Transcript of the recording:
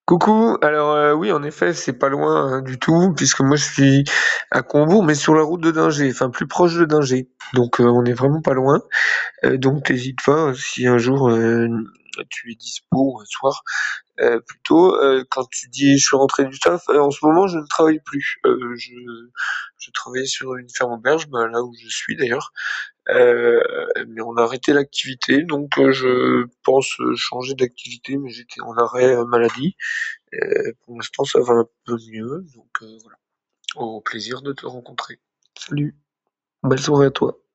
Coucou, alors oui, en effet, c'est pas loin du tout, puisque moi je suis à Combourg, mais sur la route de Dingé, enfin plus proche de Dingé. Donc on est vraiment pas loin. Donc t'hésites pas, si un jour tu es dispo un soir, plutôt, quand tu dis je suis rentré du taf, en ce moment je ne travaille plus. Je travaillais sur une ferme auberge, bah, là où je suis d'ailleurs. Euh, mais on a arrêté l'activité, donc je pense changer d'activité, mais j'étais en arrêt maladie. Pour l'instant, ça va un peu mieux, donc voilà. Au plaisir de te rencontrer. Salut, belle soirée à toi.